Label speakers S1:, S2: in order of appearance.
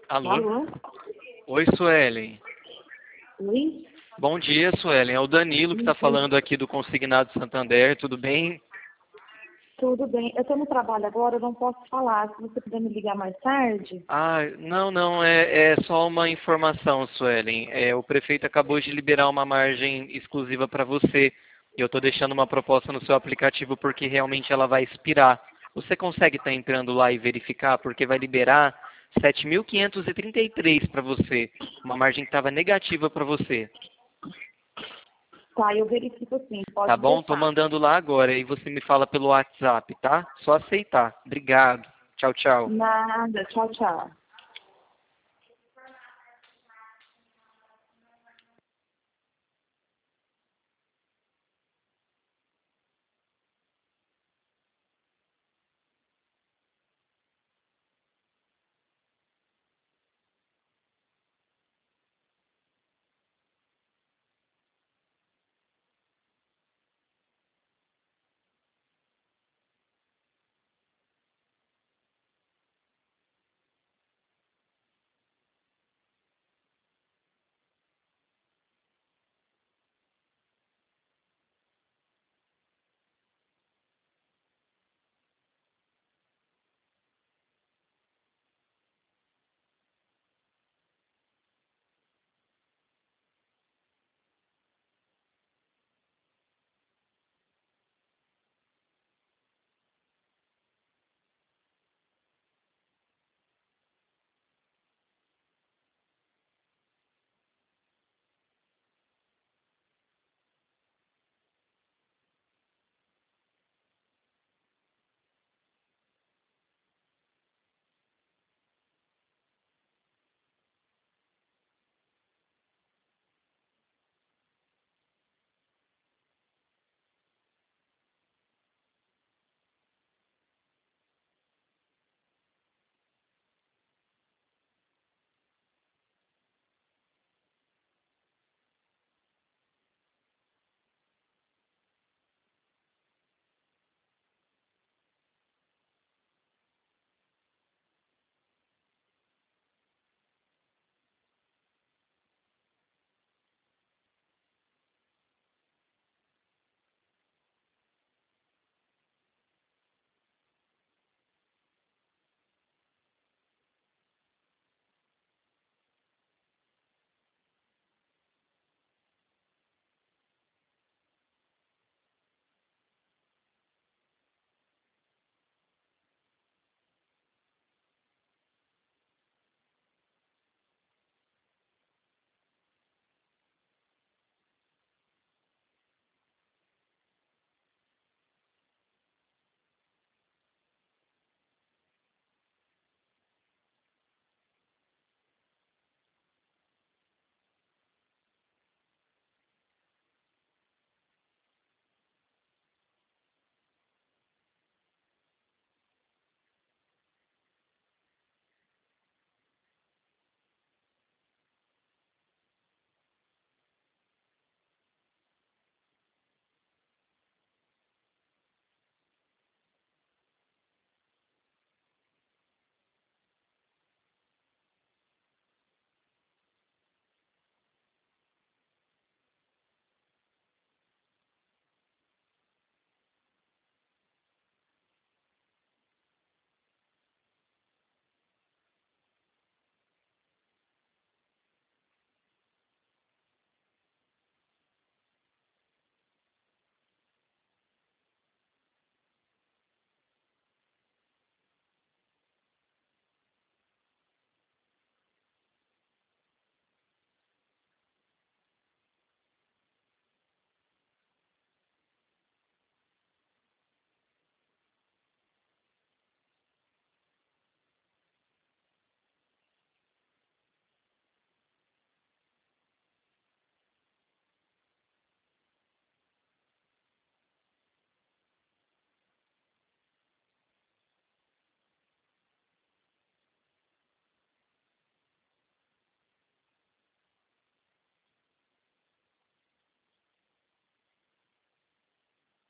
S1: Alô?
S2: Alô?
S1: Oi, Suelen.
S2: Oi?
S1: Bom dia, Suelen. É o Danilo que está falando aqui do Consignado Santander. Tudo bem?
S2: Tudo bem. Eu estou no trabalho agora, eu não posso falar. Se você puder me ligar mais tarde.
S1: Ah, não. É só uma informação, Suelen. O prefeito acabou de liberar uma margem exclusiva para você. E eu estou deixando uma proposta no seu aplicativo porque realmente ela vai expirar. Você consegue estar entrando lá e verificar? Porque vai liberar 7.533 para você. Uma margem que estava negativa para você.
S2: Tá, eu verifico sim,
S1: Tá
S2: pode
S1: bom? Tô
S2: deixar.
S1: mandando lá agora e você me fala pelo WhatsApp, tá? Só aceitar. Obrigado. Tchau, tchau.
S2: Nada, tchau, tchau.